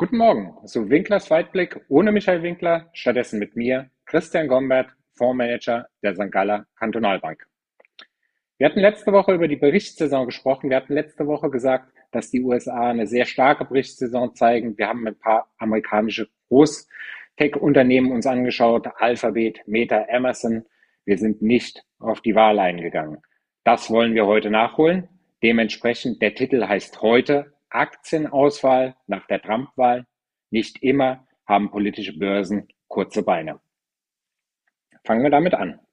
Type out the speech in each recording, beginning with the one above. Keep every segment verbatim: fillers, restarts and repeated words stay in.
Guten Morgen, so Winklers Weitblick ohne Michael Winkler, stattdessen mit mir, Christian Gombert, Fondsmanager der Sankt Galler Kantonalbank. Wir hatten letzte Woche über die Berichtssaison gesprochen. Wir hatten letzte Woche gesagt, dass die U S A eine sehr starke Berichtssaison zeigen. Wir haben ein paar amerikanische Groß-Tech-Unternehmen uns angeschaut, Alphabet, Meta, Amazon. Wir sind nicht auf die Wahl eingegangen. Das wollen wir heute nachholen. Dementsprechend, der Titel heißt heute Aktienauswahl nach der Trump-Wahl. Nicht immer haben politische Börsen kurze Beine. Fangen wir damit an.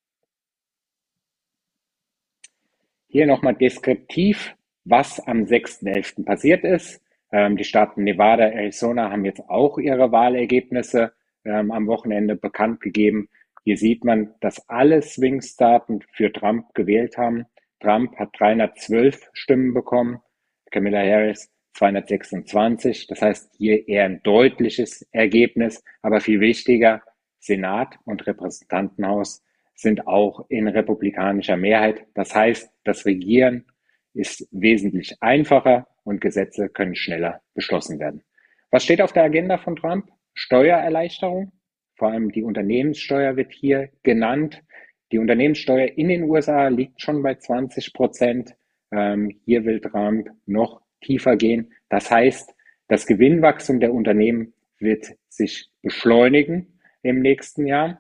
Hier nochmal deskriptiv, was am sechsten elften passiert ist. Ähm, die Staaten Nevada, Arizona haben jetzt auch ihre Wahlergebnisse ähm, am Wochenende bekannt gegeben. Hier sieht man, dass alle Swing-Staaten für Trump gewählt haben. Trump hat dreihundertzwölf Stimmen bekommen, Kamala Harris zweihundertsechsundzwanzig. Das heißt, hier eher ein deutliches Ergebnis, aber viel wichtiger, Senat und Repräsentantenhaus sind auch in republikanischer Mehrheit. Das heißt, das Regieren ist wesentlich einfacher und Gesetze können schneller beschlossen werden. Was steht auf der Agenda von Trump? Steuererleichterung. Vor allem die Unternehmenssteuer wird hier genannt. Die Unternehmenssteuer in den U S A liegt schon bei zwanzig Prozent. Ähm, hier will Trump noch tiefer gehen. Das heißt, das Gewinnwachstum der Unternehmen wird sich beschleunigen im nächsten Jahr.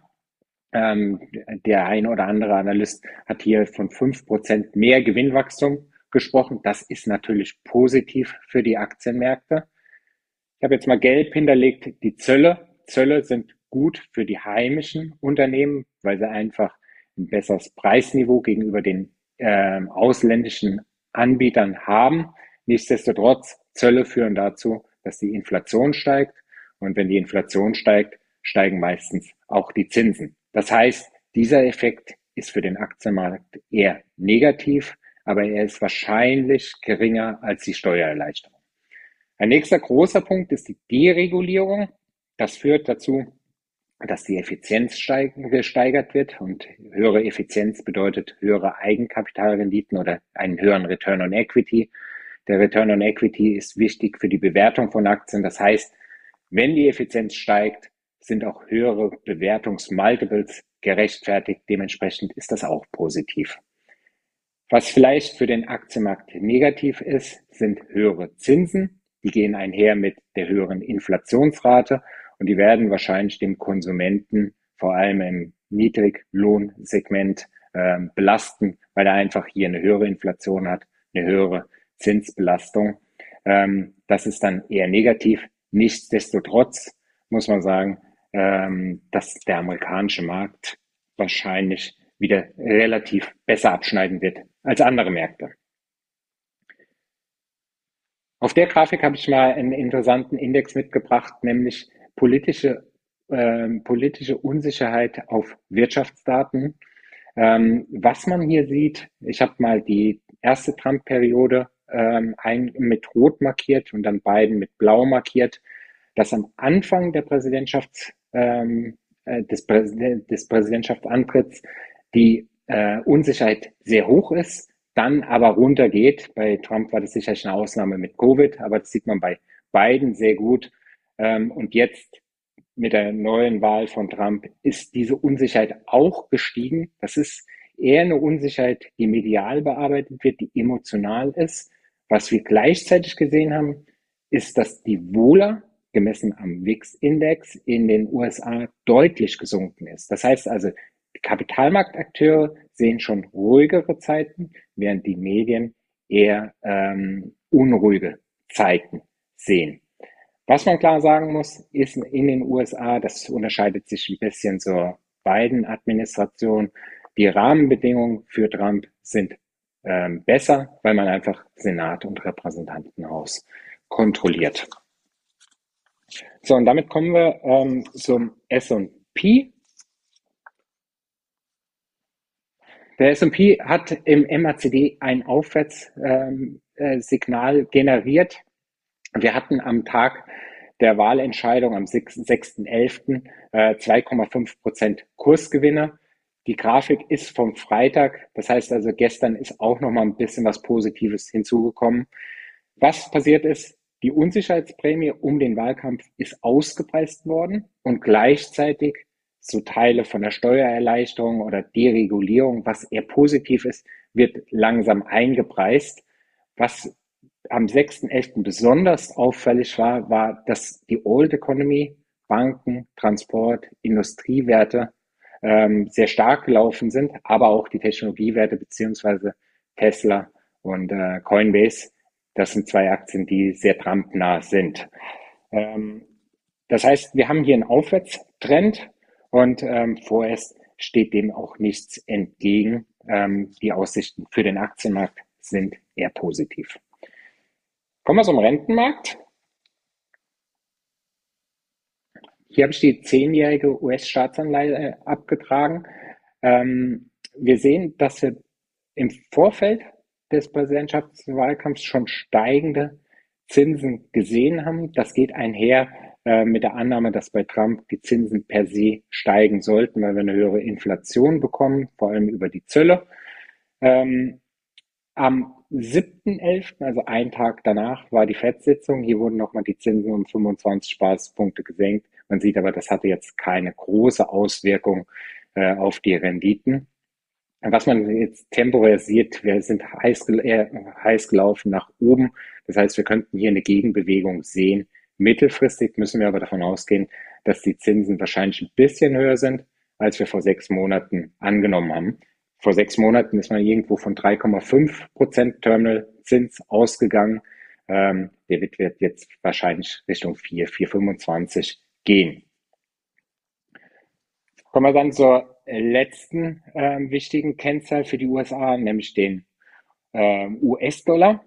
Ähm, der ein oder andere Analyst hat hier von fünf Prozent mehr Gewinnwachstum gesprochen. Das ist natürlich positiv für die Aktienmärkte. Ich habe jetzt mal gelb hinterlegt, die Zölle. Zölle sind gut für die heimischen Unternehmen, weil sie einfach ein besseres Preisniveau gegenüber den äh, ausländischen Anbietern haben. Nichtsdestotrotz, Zölle führen dazu, dass die Inflation steigt. Und wenn die Inflation steigt, steigen meistens auch die Zinsen. Das heißt, dieser Effekt ist für den Aktienmarkt eher negativ, aber er ist wahrscheinlich geringer als die Steuererleichterung. Ein nächster großer Punkt ist die Deregulierung. Das führt dazu, dass die Effizienz gesteigert wird und höhere Effizienz bedeutet höhere Eigenkapitalrenditen oder einen höheren Return on Equity. Der Return on Equity ist wichtig für die Bewertung von Aktien. Das heißt, wenn die Effizienz steigt, sind auch höhere Bewertungsmultiples gerechtfertigt. Dementsprechend ist das auch positiv. Was vielleicht für den Aktienmarkt negativ ist, sind höhere Zinsen. Die gehen einher mit der höheren Inflationsrate und die werden wahrscheinlich dem Konsumenten vor allem im Niedriglohnsegment äh, belasten, weil er einfach hier eine höhere Inflation hat, eine höhere Zinsbelastung. Ähm, das ist dann eher negativ. Nichtsdestotrotz muss man sagen, ähm, dass der amerikanische Markt wahrscheinlich wieder relativ besser abschneiden wird als andere Märkte. Auf der Grafik habe ich mal einen interessanten Index mitgebracht, nämlich politische, ähm, politische Unsicherheit auf Wirtschaftsdaten. Ähm, was man hier sieht, ich habe mal die erste Trump-Periode ähm, ein, mit Rot markiert und dann beiden mit Blau markiert, dass am Anfang der Präsidentschafts, ähm, äh, des, Präsident, des Präsidentschaftsantritts die äh, Unsicherheit sehr hoch ist, dann aber runtergeht. Bei Trump war das sicherlich eine Ausnahme mit Covid, aber das sieht man bei beiden sehr gut. Ähm, und jetzt mit der neuen Wahl von Trump ist diese Unsicherheit auch gestiegen. Das ist eher eine Unsicherheit, die medial bearbeitet wird, die emotional ist. Was wir gleichzeitig gesehen haben, ist, dass die Wohler, gemessen am W I X-Index, in den U S A deutlich gesunken ist. Das heißt also, die Kapitalmarktakteure sehen schon ruhigere Zeiten, während die Medien eher ähm, unruhige Zeiten sehen. Was man klar sagen muss, ist in den U S A, das unterscheidet sich ein bisschen zur Biden-Administration, die Rahmenbedingungen für Trump sind ähm, besser, weil man einfach Senat und Repräsentantenhaus kontrolliert. So, und damit kommen wir ähm, zum S und P. Der S und P hat im M A C D ein Aufwärtssignal ähm, äh, generiert. Wir hatten am Tag der Wahlentscheidung am sechsten elften äh, zwei Komma fünf Prozent Kursgewinne. Die Grafik ist vom Freitag, das heißt also gestern ist auch noch mal ein bisschen was Positives hinzugekommen. Was passiert ist, Die Unsicherheitsprämie um den Wahlkampf ist ausgepreist worden und gleichzeitig so Teile von der Steuererleichterung oder Deregulierung, was eher positiv ist, wird langsam eingepreist. Was am sechsten elften besonders auffällig war, war, dass die Old Economy, Banken, Transport, Industriewerte ähm, sehr stark gelaufen sind, aber auch die Technologiewerte beziehungsweise Tesla und äh, Coinbase. Das sind zwei Aktien, die sehr Trump-nah sind. Ähm, das heißt, wir haben hier einen Aufwärtstrend und ähm, vorerst steht dem auch nichts entgegen. Ähm, die Aussichten für den Aktienmarkt sind eher positiv. Kommen wir zum Rentenmarkt. Hier habe ich die zehnjährige U S-Staatsanleihe abgetragen. Ähm, wir sehen, dass wir im Vorfeld des Präsidentschaftswahlkampfs schon steigende Zinsen gesehen haben. Das geht einher äh, mit der Annahme, dass bei Trump die Zinsen per se steigen sollten, weil wir eine höhere Inflation bekommen, vor allem über die Zölle. Ähm, am siebten elften, also einen Tag danach, war die Fed-Sitzung. Hier wurden nochmal die Zinsen um fünfundzwanzig Basispunkte gesenkt. Man sieht aber, das hatte jetzt keine große Auswirkung äh, auf die Renditen. Was man jetzt temporär sieht, wir sind heiß, äh, heiß gelaufen nach oben. Das heißt, wir könnten hier eine Gegenbewegung sehen. Mittelfristig müssen wir aber davon ausgehen, dass die Zinsen wahrscheinlich ein bisschen höher sind, als wir vor sechs Monaten angenommen haben. Vor sechs Monaten ist man irgendwo von drei Komma fünf Prozent Terminalzins ausgegangen. Ähm, der wird jetzt wahrscheinlich Richtung vier, vier Komma fünfundzwanzig gehen. Kommen wir dann zur letzten äh, wichtigen Kennzahl für die U S A, nämlich den äh, U S-Dollar.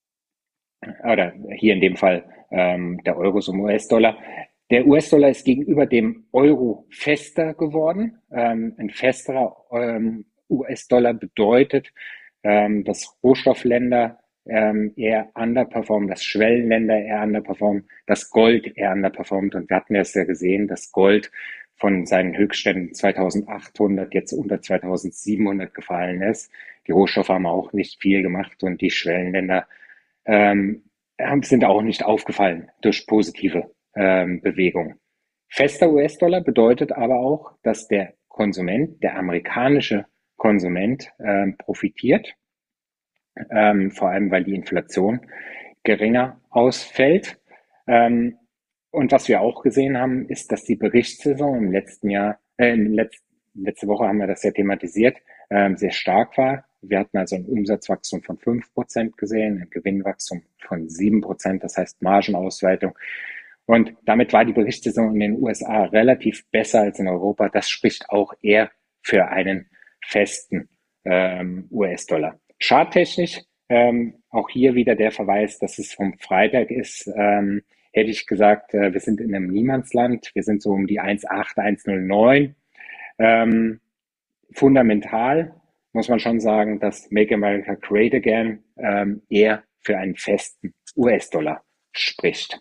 Oder hier in dem Fall ähm, der Euro zum U S-Dollar. Der U S-Dollar ist gegenüber dem Euro fester geworden. Ähm, ein festerer ähm, U S-Dollar bedeutet, ähm, dass Rohstoffländer ähm, eher underperformen, dass Schwellenländer eher underperformen, dass Gold eher underperformt. Und wir hatten es ja gesehen, dass Gold von seinen Höchstständen zweitausendachthundert jetzt unter zweitausendsiebenhundert gefallen ist. Die Rohstoffe haben auch nicht viel gemacht und die Schwellenländer ähm, sind auch nicht aufgefallen durch positive ähm, Bewegungen. Fester U S-Dollar bedeutet aber auch, dass der Konsument, der amerikanische Konsument ähm, profitiert, ähm, vor allem weil die Inflation geringer ausfällt. Ähm, und was wir auch gesehen haben, ist, dass die Berichtssaison im letzten Jahr, äh, letzt, letzte Woche haben wir das ja thematisiert, ähm, sehr stark war. Wir hatten also ein Umsatzwachstum von fünf Prozent gesehen, ein Gewinnwachstum von sieben Prozent, das heißt Margenausweitung. Und damit war die Berichtssaison in den U S A relativ besser als in Europa. Das spricht auch eher für einen festen ähm, U S-Dollar. Charttechnisch, ähm, auch hier wieder der Verweis, dass es vom Freitag ist, ähm, hätte ich gesagt, äh, wir sind in einem Niemandsland. Wir sind so um die eins Komma acht, eins Komma null neun. Ähm, fundamental muss man schon sagen, dass Make America Great Again ähm, eher für einen festen U S-Dollar spricht.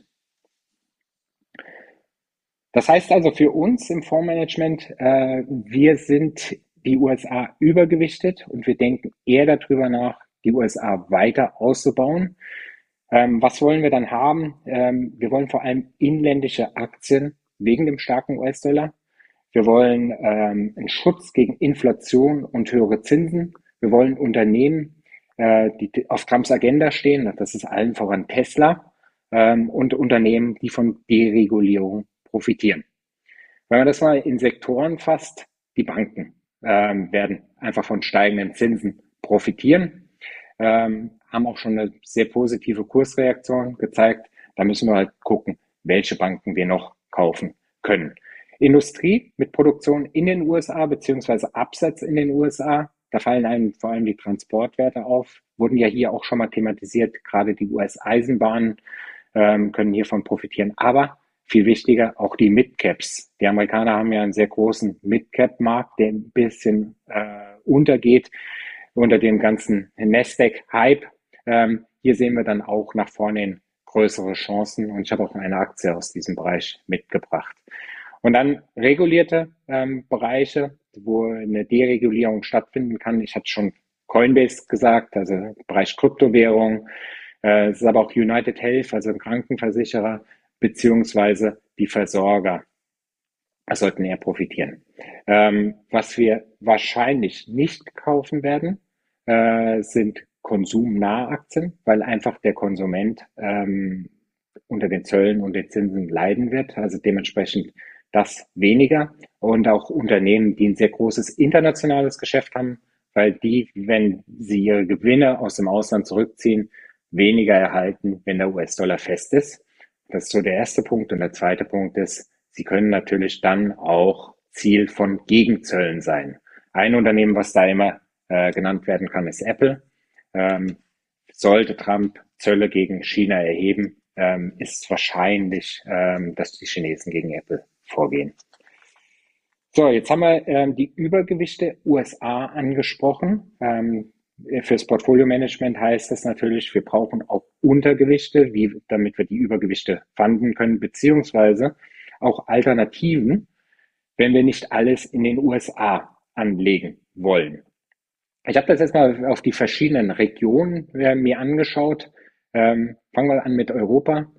Das heißt also für uns im Fondsmanagement, äh, wir sind die U S A übergewichtet und wir denken eher darüber nach, die U S A weiter auszubauen. Ähm, was wollen wir dann haben? Ähm, wir wollen vor allem inländische Aktien wegen dem starken U S-Dollar. Wir wollen ähm, einen Schutz gegen Inflation und höhere Zinsen. Wir wollen Unternehmen, äh, die auf Trumps Agenda stehen. Das ist allen voran Tesla ähm, und Unternehmen, die von Deregulierung profitieren. Wenn man das mal in Sektoren fasst, die Banken ähm, werden einfach von steigenden Zinsen profitieren, ähm, haben auch schon eine sehr positive Kursreaktion gezeigt. Da müssen wir halt gucken, welche Banken wir noch kaufen können. Industrie mit Produktion in den U S A beziehungsweise Absatz in den U S A, da fallen einem vor allem die Transportwerte auf, wurden ja hier auch schon mal thematisiert, gerade die U S-Eisenbahnen ähm, können hiervon profitieren, aber viel wichtiger, auch die Midcaps. Die Amerikaner haben ja einen sehr großen Midcap-Markt, der ein bisschen äh, untergeht unter dem ganzen Nasdaq-Hype. Ähm, hier sehen wir dann auch nach vorne hin größere Chancen und ich habe auch eine Aktie aus diesem Bereich mitgebracht. Und dann regulierte ähm, Bereiche, wo eine Deregulierung stattfinden kann. Ich hatte schon Coinbase gesagt, also Bereich Kryptowährung, Äh, es ist aber auch United Health, also ein Krankenversicherer, beziehungsweise die Versorger sollten eher profitieren. Ähm, was wir wahrscheinlich nicht kaufen werden, äh, sind konsumnahe Aktien, weil einfach der Konsument ähm, unter den Zöllen und den Zinsen leiden wird. Also dementsprechend das weniger. Und auch Unternehmen, die ein sehr großes internationales Geschäft haben, weil die, wenn sie ihre Gewinne aus dem Ausland zurückziehen, weniger erhalten, wenn der U S-Dollar fest ist. Das ist so der erste Punkt. Und der zweite Punkt ist, sie können natürlich dann auch Ziel von Gegenzöllen sein. Ein Unternehmen, was da immer äh, genannt werden kann, ist Apple. Ähm, Sollte Trump Zölle gegen China erheben, ähm, ist wahrscheinlich, ähm, dass die Chinesen gegen Apple vorgehen. So, jetzt haben wir ähm, die Übergewichte U S A angesprochen. Ähm, fürs Portfolio-Management heißt das natürlich, wir brauchen auch Untergewichte, wie, damit wir die Übergewichte fanden können, beziehungsweise auch Alternativen, wenn wir nicht alles in den U S A anlegen wollen. Ich habe das jetzt mal auf die verschiedenen Regionen äh, mir angeschaut. Ähm, fangen wir an mit Europa.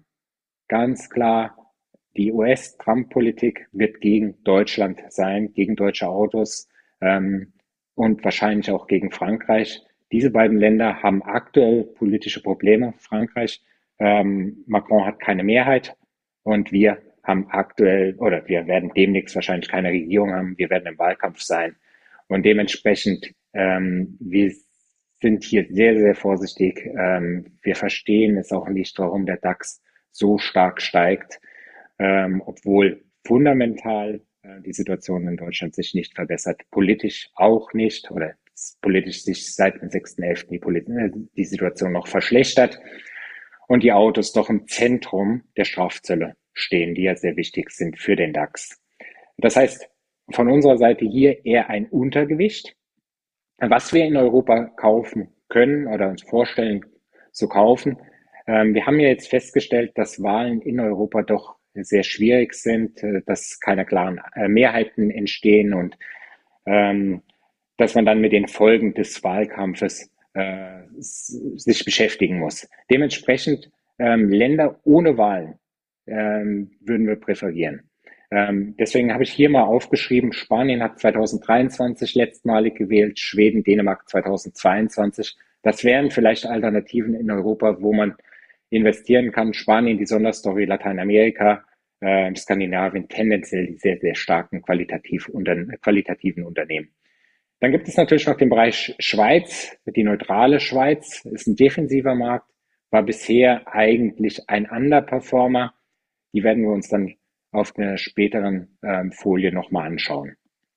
Ganz klar, die U S-Trump-Politik wird gegen Deutschland sein, gegen deutsche Autos ähm, und wahrscheinlich auch gegen Frankreich. Diese beiden Länder haben aktuell politische Probleme. Frankreich, ähm, Macron hat keine Mehrheit und wir haben aktuell oder wir werden demnächst wahrscheinlich keine Regierung haben. Wir werden im Wahlkampf sein und dementsprechend ähm, wir sind hier sehr, sehr vorsichtig. Ähm, wir verstehen es auch nicht, warum der DAX so stark steigt, ähm, obwohl fundamental äh, die Situation in Deutschland sich nicht verbessert, politisch auch nicht oder politisch sich seit dem sechsten elften die, äh, die Situation noch verschlechtert und die Autos doch im Zentrum der Strafzölle stehen, die ja sehr wichtig sind für den DAX. Das heißt, von unserer Seite hier eher ein Untergewicht. Was wir in Europa kaufen können oder uns vorstellen zu kaufen, ähm, wir haben ja jetzt festgestellt, dass Wahlen in Europa doch sehr schwierig sind, äh, dass keine klaren äh, Mehrheiten entstehen und ähm, dass man dann mit den Folgen des Wahlkampfes äh, sich beschäftigen muss. Dementsprechend ähm, Länder ohne Wahlen ähm, würden wir präferieren. Ähm, deswegen habe ich hier mal aufgeschrieben, Spanien hat zweitausenddreiundzwanzig letztmalig gewählt, Schweden, Dänemark zweitausendzweiundzwanzig. Das wären vielleicht Alternativen in Europa, wo man investieren kann. Spanien, die Sonderstory, Lateinamerika, äh, Skandinavien, tendenziell die sehr, sehr starken qualitativ unter, qualitativen Unternehmen. Dann gibt es natürlich noch den Bereich Schweiz, die neutrale Schweiz, ist ein defensiver Markt, war bisher eigentlich ein Underperformer. Die werden wir uns dann auf einer späteren ähm, Folie nochmal anschauen.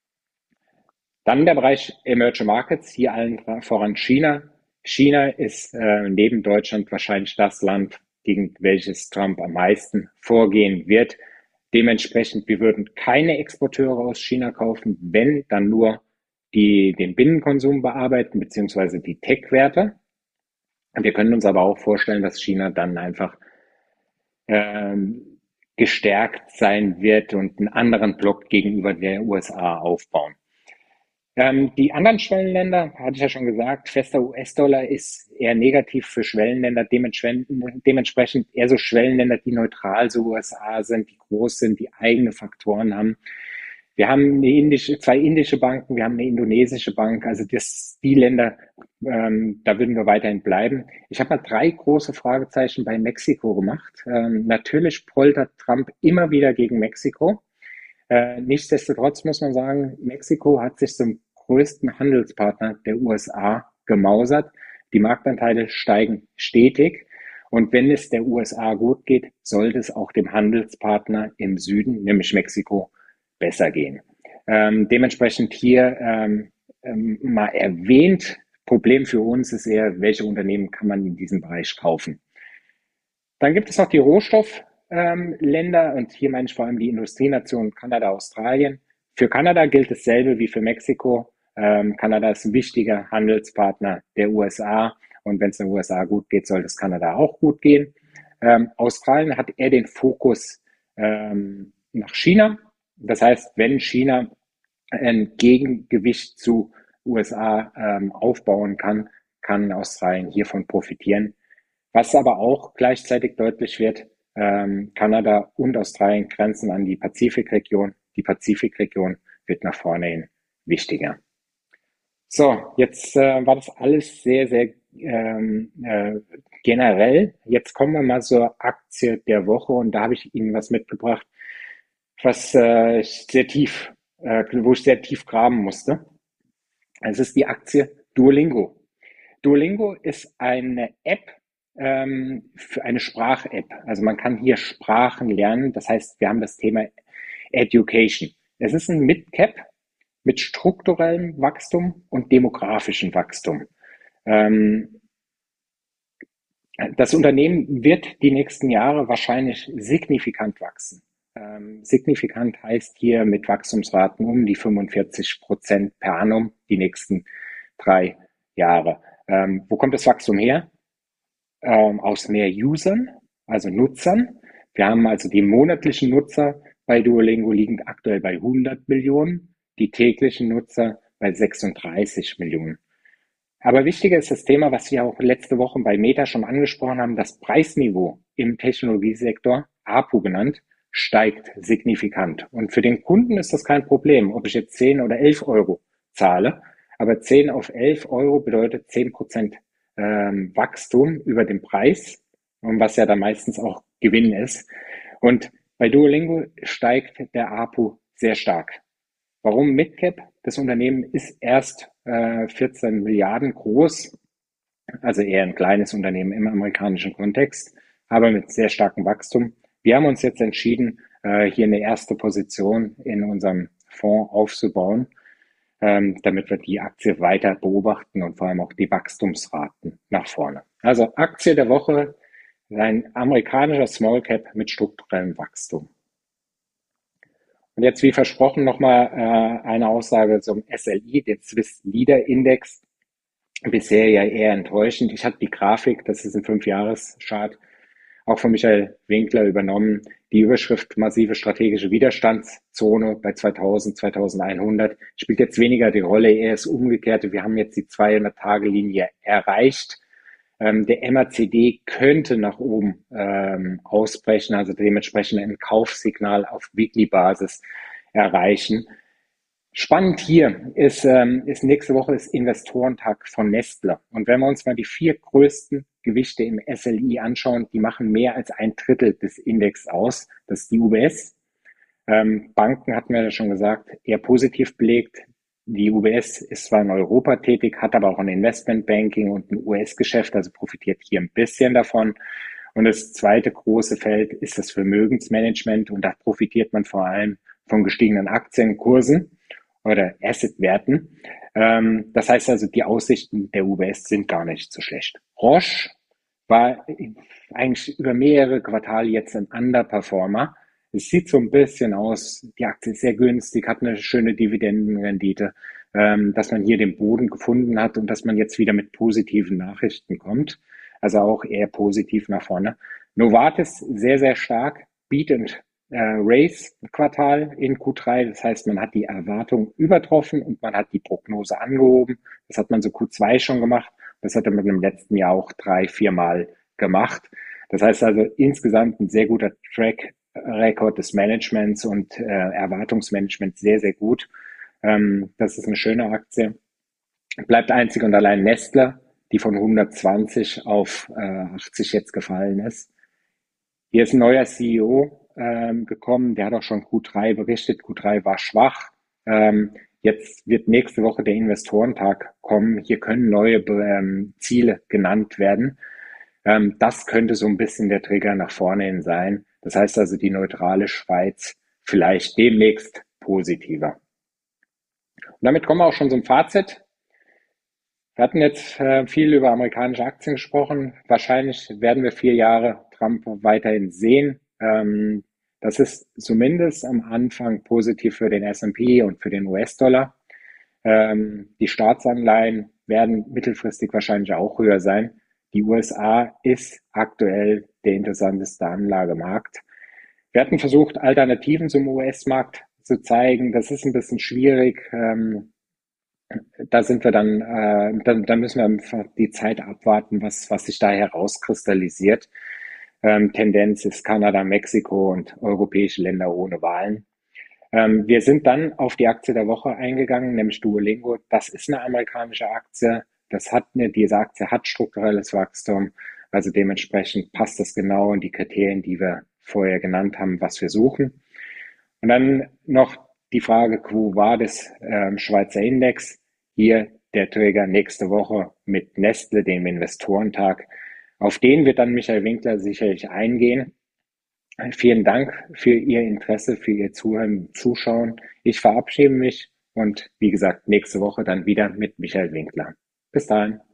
Dann der Bereich Emerging Markets, hier allen voran China. China ist äh, neben Deutschland wahrscheinlich das Land, gegen welches Trump am meisten vorgehen wird. Dementsprechend, wir würden keine Exporteure aus China kaufen, wenn dann nur die den Binnenkonsum bearbeiten, beziehungsweise die Tech-Werte. Wir können uns aber auch vorstellen, dass China dann einfach ähm, gestärkt sein wird und einen anderen Block gegenüber der U S A aufbauen. Ähm, die anderen Schwellenländer, hatte ich ja schon gesagt, fester U S-Dollar ist eher negativ für Schwellenländer, dementsprechend, dementsprechend eher so Schwellenländer, die neutral zu U S A sind, die groß sind, die eigene Faktoren haben. Wir haben eine indische, zwei indische Banken, wir haben eine indonesische Bank, also das, die Länder, ähm, da würden wir weiterhin bleiben. Ich habe mal drei große Fragezeichen bei Mexiko gemacht. Ähm, natürlich poltert Trump immer wieder gegen Mexiko. Äh, nichtsdestotrotz muss man sagen, Mexiko hat sich zum größten Handelspartner der U S A gemausert. Die Marktanteile steigen stetig. Und wenn es der U S A gut geht, sollte es auch dem Handelspartner im Süden, nämlich Mexiko, besser gehen. Ähm, dementsprechend hier ähm, ähm, mal erwähnt, Problem für uns ist eher, welche Unternehmen kann man in diesem Bereich kaufen. Dann gibt es noch die Rohstoffländer ähm, und hier meine ich vor allem die Industrienationen Kanada, Australien. Für Kanada gilt dasselbe wie für Mexiko. Ähm, Kanada ist ein wichtiger Handelspartner der U S A und wenn es den U S A gut geht, sollte es Kanada auch gut gehen. Ähm, Australien hat eher den Fokus ähm, nach China. Das heißt, wenn China ein Gegengewicht zu U S A ähm, aufbauen kann, kann Australien hiervon profitieren. Was aber auch gleichzeitig deutlich wird, ähm, Kanada und Australien grenzen an die Pazifikregion. Die Pazifikregion wird nach vorne hin wichtiger. So, jetzt äh, war das alles sehr, sehr ähm, äh, generell. Jetzt kommen wir mal zur Aktie der Woche und da habe ich Ihnen was mitgebracht, was äh, sehr tief, äh, wo ich sehr tief graben musste. Es ist die Aktie Duolingo. Duolingo ist eine App, ähm, für eine Sprach-App. Also man kann hier Sprachen lernen. Das heißt, wir haben das Thema Education. Es ist ein Mid-Cap mit strukturellem Wachstum und demografischem Wachstum. Ähm, Das Unternehmen wird die nächsten Jahre wahrscheinlich signifikant wachsen. Ähm, signifikant heißt hier mit Wachstumsraten um die fünfundvierzig Prozent per annum die nächsten drei Jahre. Ähm, wo kommt das Wachstum her? Ähm, aus mehr Usern, also Nutzern. Wir haben also die monatlichen Nutzer bei Duolingo liegen aktuell bei hundert Millionen, die täglichen Nutzer bei sechsunddreißig Millionen. Aber wichtiger ist das Thema, was wir auch letzte Woche bei Meta schon angesprochen haben, das Preisniveau im Technologiesektor, A P U genannt, steigt signifikant. Und für den Kunden ist das kein Problem, ob ich jetzt zehn oder elf Euro zahle. Aber zehn auf elf Euro bedeutet zehn Prozent ähm, Wachstum über den Preis, was ja dann meistens auch Gewinn ist. Und bei Duolingo steigt der A P U sehr stark. Warum Midcap? Das Unternehmen ist erst äh, vierzehn Milliarden groß, also eher ein kleines Unternehmen im amerikanischen Kontext, aber mit sehr starkem Wachstum. Wir haben uns jetzt entschieden, äh, hier eine erste Position in unserem Fonds aufzubauen, ähm, damit wir die Aktie weiter beobachten und vor allem auch die Wachstumsraten nach vorne. Also Aktie der Woche, ein amerikanischer Small Cap mit strukturellem Wachstum. Und jetzt, wie versprochen, nochmal äh, eine Aussage zum S L I, den Swiss Leader Index. Bisher ja eher enttäuschend. Ich hatte die Grafik, das ist ein Fünfjahres-Chart, auch von Michael Winkler übernommen. Die Überschrift massive strategische Widerstandszone bei zweitausend, zweitausendeinhundert spielt jetzt weniger die Rolle, eher das Umgekehrte. Wir haben jetzt die zweihundert-Tage-Linie erreicht. Ähm, der M A C D könnte nach oben ähm, ausbrechen, also dementsprechend ein Kaufsignal auf Weekly-Basis erreichen. Spannend hier ist, ähm, ist nächste Woche das Investorentag von Nestle. Und wenn wir uns mal die vier größten Gewichte im S L I anschauen, die machen mehr als ein Drittel des Index aus. Das ist die U B S. Ähm, Banken hatten wir ja schon gesagt, eher positiv belegt. Die U B S ist zwar in Europa tätig, hat aber auch ein Investmentbanking und ein U S-Geschäft, also profitiert hier ein bisschen davon. Und das zweite große Feld ist das Vermögensmanagement und da profitiert man vor allem von gestiegenen Aktienkursen oder Assetwerten. Ähm, das heißt also, die Aussichten der U B S sind gar nicht so schlecht. Roche war eigentlich über mehrere Quartale jetzt ein Underperformer. Es sieht so ein bisschen aus, die Aktie ist sehr günstig, hat eine schöne Dividendenrendite, ähm, dass man hier den Boden gefunden hat und dass man jetzt wieder mit positiven Nachrichten kommt. Also auch eher positiv nach vorne. Novartis sehr, sehr stark, Beat and äh, Race Quartal in Q drei. Das heißt, man hat die Erwartung übertroffen und man hat die Prognose angehoben. Das hat man so Q zwei schon gemacht. Das hat man im letzten Jahr auch drei, viermal gemacht. Das heißt also insgesamt ein sehr guter Track Record des Managements und äh, Erwartungsmanagement sehr, sehr gut. Ähm, das ist eine schöne Aktie. Bleibt einzig und allein Nestle, die von hundertzwanzig auf äh, achtzig jetzt gefallen ist. Hier ist ein neuer C E O ähm, gekommen, der hat auch schon Q drei berichtet. Q drei war schwach. Ähm, jetzt wird nächste Woche der Investorentag kommen. Hier können neue ähm, Ziele genannt werden. Ähm, das könnte so ein bisschen der Trigger nach vorne hin sein. Das heißt also, die neutrale Schweiz vielleicht demnächst positiver. Und damit kommen wir auch schon zum Fazit. Wir hatten jetzt äh, viel über amerikanische Aktien gesprochen. Wahrscheinlich werden wir vier Jahre Trump weiterhin sehen. Ähm, das ist zumindest am Anfang positiv für den S und P und für den U S-Dollar. Ähm, die Staatsanleihen werden mittelfristig wahrscheinlich auch höher sein. Die U S A ist aktuell der interessanteste Anlagemarkt. Wir hatten versucht, Alternativen zum U S-Markt zu zeigen. Das ist ein bisschen schwierig. Ähm, Da sind wir dann, äh, dann, dann müssen wir einfach die Zeit abwarten, was, was sich da herauskristallisiert. Ähm, Tendenz ist Kanada, Mexiko und europäische Länder ohne Wahlen. Ähm, wir sind dann auf die Aktie der Woche eingegangen, nämlich Duolingo. Das ist eine amerikanische Aktie. Das hat eine, diese Aktie hat strukturelles Wachstum. Also dementsprechend passt das genau in die Kriterien, die wir vorher genannt haben, was wir suchen. Und dann noch die Frage, Quo Vadis, ähm, Schweizer Index. Hier der Träger nächste Woche mit Nestle, dem Investorentag. Auf den wird dann Michael Winkler sicherlich eingehen. Vielen Dank für Ihr Interesse, für Ihr Zuhören, Zuschauen. Ich verabschiede mich und wie gesagt, nächste Woche dann wieder mit Michael Winkler. Bis dahin.